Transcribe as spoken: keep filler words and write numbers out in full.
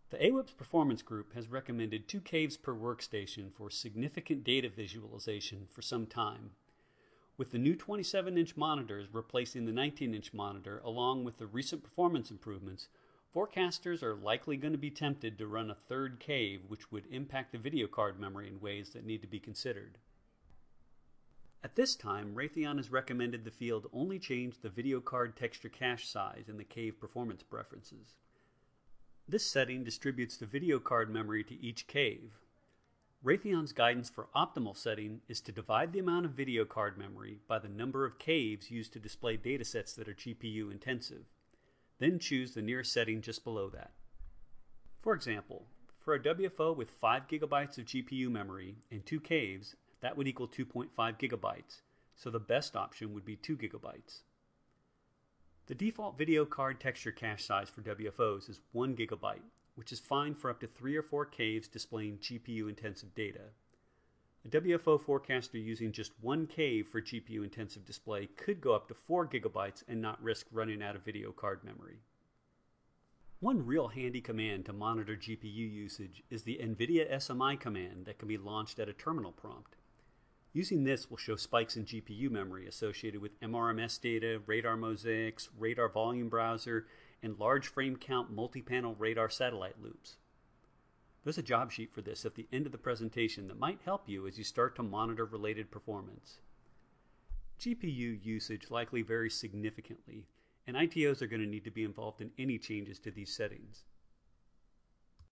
The A W I P S Performance Group has recommended two caves per workstation for significant data visualization for some time. With the new twenty-seven inch monitors replacing the nineteen inch monitor, along with the recent performance improvements, forecasters are likely going to be tempted to run a third cave, which would impact the video card memory in ways that need to be considered. At this time, Raytheon has recommended the field only change the video card texture cache size in the cave performance preferences. This setting distributes the video card memory to each cave. Raytheon's guidance for optimal setting is to divide the amount of video card memory by the number of caves used to display datasets that are G P U intensive. Then choose the nearest setting just below that. For example, for a W F O with five gigabytes of G P U memory and two caves, that would equal two point five gigabytes, so the best option would be two gigabytes. The default video card texture cache size for W F Os is one gigabyte, which is fine for up to three or four caves displaying G P U-intensive data. A W F O forecaster using just one cave for G P U-intensive display could go up to four gigabytes and not risk running out of video card memory. One real handy command to monitor G P U usage is the NVIDIA S M I command that can be launched at a terminal prompt. Using this will show spikes in G P U memory associated with M R M S data, radar mosaics, radar volume browser, and large frame count multi-panel radar satellite loops. There's a job sheet for this at the end of the presentation that might help you as you start to monitor related performance. G P U usage likely varies significantly, and I T Os are going to need to be involved in any changes to these settings.